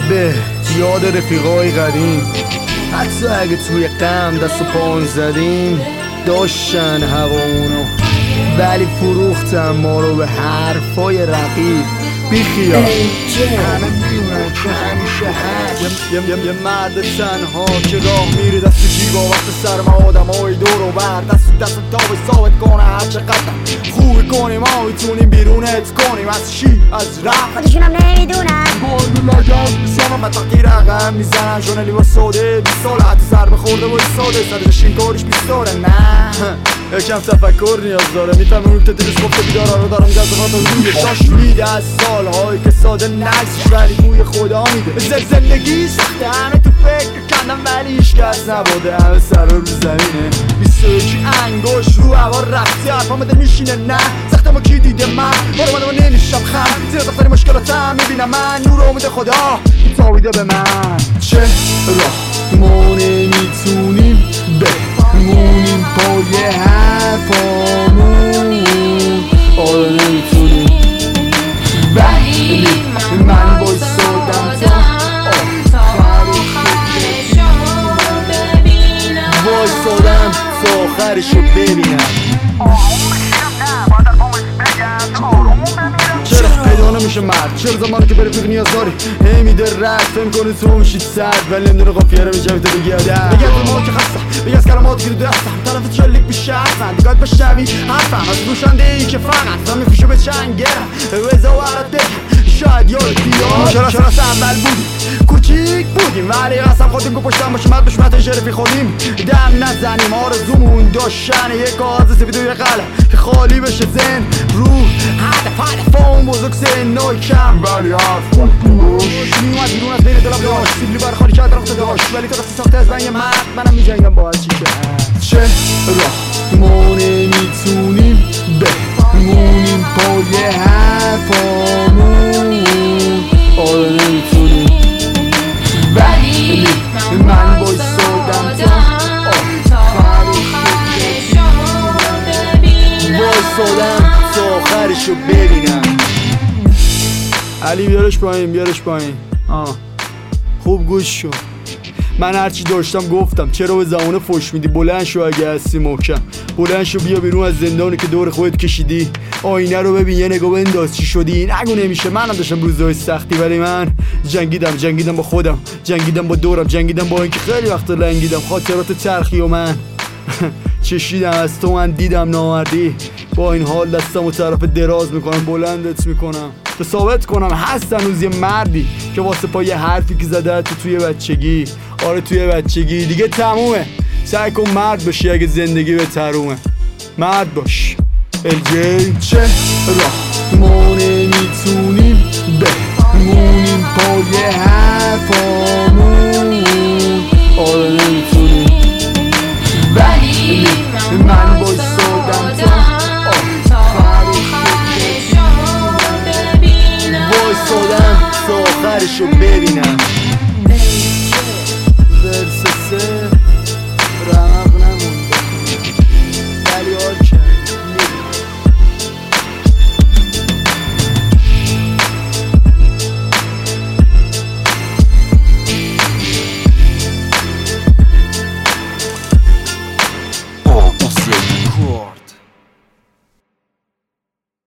به یاد رفیقای قدیم، حتی اگه توی غم دست و پا زدیم داشتن هوامونو، ولی فروختن ما رو به حرفای رقیب. بیخیال همه میدونن که همیشه هست یه مرد تنها که راه میره دست جیبا وقت سرما، آدم های دور و بر دست تا به ثابت کنه هر چقدر خوبی کنیم ما میتونیم بیرونت کنیم از چی؟ از رفت خودشونم نمیدونن گل لگم میزنم و تاکی رقم میزنن جونلی با سوده 20 سال حتی سر بخورده با ساده سرشین کارش 20 داره. نه یکم تفکر نیاز داره، میفهمه اون تدریس گفته بیدارا رو دارم جذبات رو روی شاش میده از سالهایی که ساده نکسش ولی بوی خدا میده. زندگی سخته، همه تو فکر کندم ولی هیچ کس نبوده، همه سر رو زمینه. 21 انگوش رو هوا رفتی حرفا مده میشینه، نه سخته ما کی دیده من بارو من نمیشم خم زیر دفتر مشکلاتم میبینم من نور امید خدا تابیده به من. چه راه ما نمیتونیم بمونیم پای حرفامون، آره نمیتونیم ولی من بایستادم تا آخرشو ببینم، بایستادم تا آخرشو ببینم. چرا پیدا نمیشه مرد؟ چرا زمانی که بره فکر نیاز داری هی میده رد فهم کنی تو میشید سرد ولی نمیدونه قافیه رو میشه تو بگی آدم بگی از ما که خستم، بگی از کلماتی که تو دستم طرف چلیک بیشه هستن دیگاه بشنوی حرفم از گوشنده ای که فقط و میفوشه به چنگرم ویزا و عرد بگم شاید یاد بیاد چرا اول بودیم کوچیک بودیم ولی قسم خودیم که پشتم باشه مرد بشمت شرفی خودیم دم نزنیم آرزومون داشتن یک کاغذ سفید و یه قلم که خالی بشه زن رو هدف اون بزرگ سنای کم ولی حرف خوش میومد بیرون از بین دلم داشت سیبلی برخالی کرد رفت داشت ولی تو دستی ساخته از من یه مرد منم میجنگم با هر چی که هست. چه راه ما نمیتونیم بمونیم پای حرفامون، آره نمیتونیم ولی من بایستادم تا آخرشو ببینم، بایستادم تا آخرشو ببینم. علی بیارش پایین خوب گوش شو. من هرچی داشتم گفتم، چرا به زبان فوش میدی؟ بلند شو اگه هستی محکم، بلند شو بیا بیرون از زندانی که دور خودت کشیدی. آینه رو ببین یه نگاه بنداز چی شدی. نگو نمیشه، منم داشتم روزهای سختی ولی من جنگیدم با خودم، جنگیدم با دورم، جنگیدم با اینکه خیلی وقت لنگیدم خاطرات تلخی و من چشیدم از تو، من دیدم نامردی. با این حال دستم و طرف دراز میکنم بلندت میکنم تا ثابت کنم هست هنوز یه مردی که واسه پای حرفی که زده تو توی بچگی، آره توی بچگی دیگه تمومه. سعی کن مرد باشی اگه زندگی به ترومه، مرد باش. الجی چه راه ما نمیتونیم بمونیم پای حرفامون، آره نمیتونیم ولی من بایستادم تا آخرشو ببینم، بایستادم تا آخرشو ببینم.